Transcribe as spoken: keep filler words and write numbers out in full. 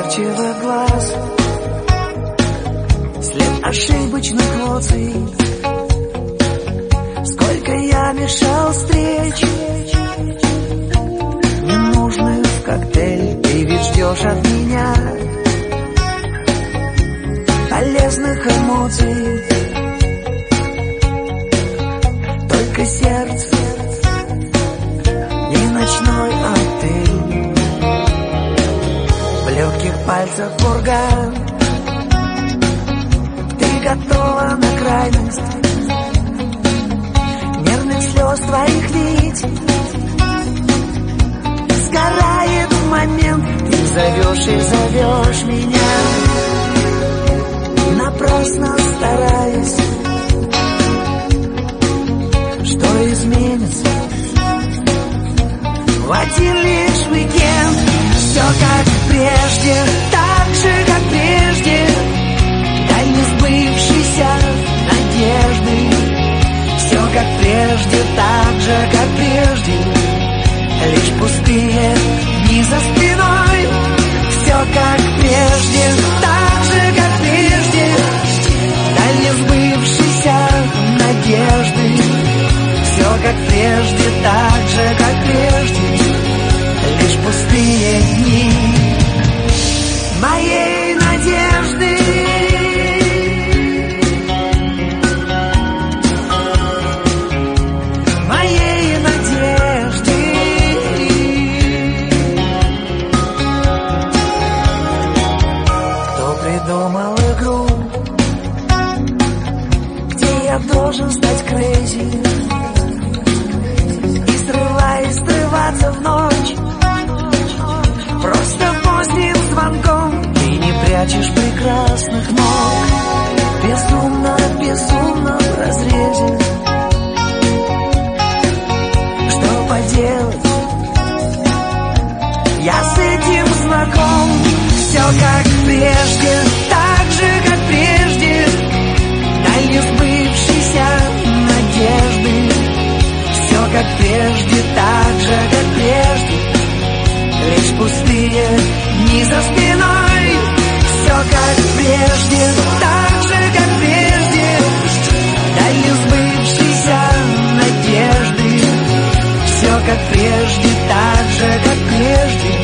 недоверчивых глаз, след ошибочных эмоций. Сколько я мешал встреч, ненужных в коктейль. Ты ведь ждешь от меня полезных эмоций. Только сердце и ночной отель, в легких пальцах пурга. Ты готова на крайность нервных слез твоих ведь сгорает в момент. Ты зовешь и зовешь меня, напрасно стараясь. Что изменится в один лишь уикенд? Все как прежде, так же как прежде, дай не сбывшейся надежды. Все как прежде, так же как прежде, лишь пустые дни за спиной. Все как прежде, так же как прежде, дай не сбывшейся надежды. Все как прежде, так же как прежде, лишь пустые дни моей надежды. Моей надежды. Кто придумал игру, где я должен стать crazy и срываясь срываться в ночь? Просто поздним звонком ты не прячешь прекрасных ног. Безумно, безумно в разрезе. Что поделать, я с этим знаком. Все как прежде, так же как прежде, дай не сбывшейся надежды. Все как прежде, так же как прежде, лишь пустые дни за спиной. Все как прежде, так же как прежде, дай не сбывшейся надежды. Все как прежде, так же как прежде,